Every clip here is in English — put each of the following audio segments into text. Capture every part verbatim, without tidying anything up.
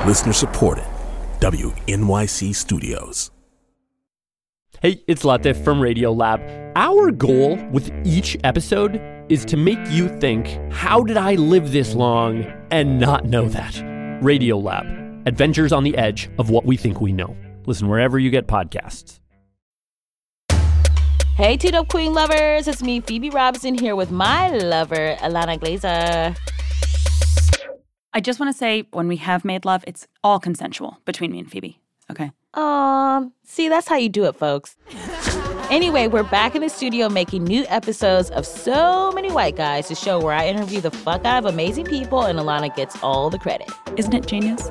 Listener supported. W N Y C Studios. Hey, it's Latif from Radiolab. Our goal with each episode is to make you think, how did I live this long and not know that? Radiolab, adventures on the edge of what we think we know. Listen wherever you get podcasts. Hey, Two Dope Queen lovers. It's me, Phoebe Robinson, here with my lover, Ilana Glazer. I just want to say, when we have made love, it's all consensual between me and Phoebe, okay? Um, see, that's how you do it, folks. Anyway, we're back in the studio making new episodes of So Many White Guys, the show where I interview the fuck out of amazing people and Ilana gets all the credit. Isn't it genius?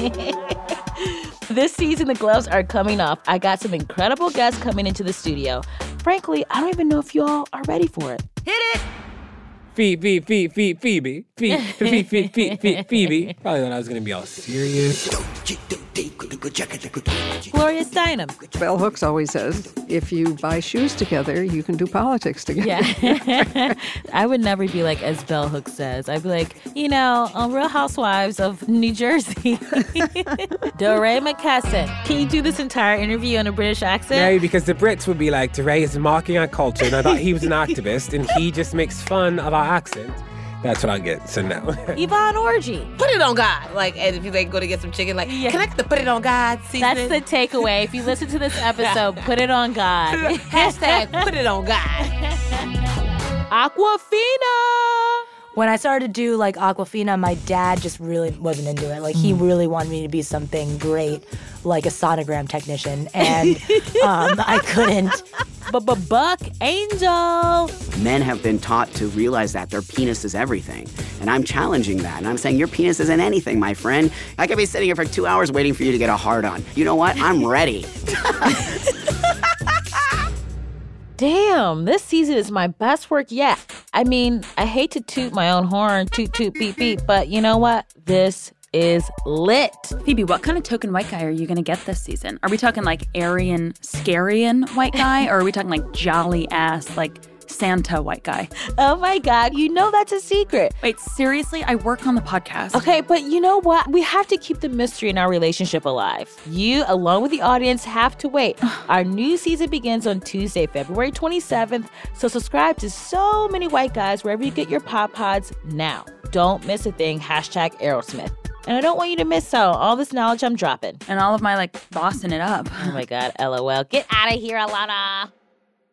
This season, the gloves are coming off. I got some incredible guests coming into the studio. Frankly, I don't even know if y'all are ready for it. Hit it! Phoebe, Phoebe, Phoebe, Phoebe, Phoebe, Phoebe, Phoebe, Phoebe. Probably thought I was going to be all serious. Gloria Steinem. Bell Hooks always says, if you buy shoes together, you can do politics together. Yeah. I would never be like, as Bell Hooks says. I'd be like, you know, on Real Housewives of New Jersey. DeRay McKesson. Can you do this entire interview in a British accent? No, because the Brits would be like, DeRay is mocking our culture, and I thought he was an activist, and he just makes fun of our accent. That's what I get, so no. Yvonne Orji. Put it on God. Like, and if you like go to get some chicken, like, Yeah. can I get the put it on God season? That's the takeaway. If you listen to this episode, put it on God. Hashtag put it on God. Aquafina. When I started to do like Aquafina, my dad just really wasn't into it. Like he really wanted me to be something great, like a sonogram technician, and um, I couldn't. Buck Angel. Men have been taught to realize that their penis is everything. And I'm challenging that. And I'm saying your penis isn't anything, my friend. I could be sitting here for two hours waiting for you to get a hard on. You know what? I'm ready. Damn, this season is my best work yet. I mean, I hate to toot my own horn, toot, toot, beep, beep, but you know what? This is lit. Phoebe, what kind of token white guy are you going to get this season? Are we talking like Aryan, Scarian white guy, or are we talking like jolly-ass, like Santa white guy? Oh my God, you know that's a secret. Wait, seriously? I work on the podcast. Okay, but you know what? We have to keep the mystery in our relationship alive. You, along with the audience, have to wait. Our new season begins on Tuesday, February twenty-seventh, so subscribe to So Many White Guys wherever you get your Pop Pods now. Don't miss a thing, hashtag Aerosmith. And I don't want you to miss out all this knowledge I'm dropping. And all of my, like, bossing it up. Oh my God, LOL. Get out of here, Alana.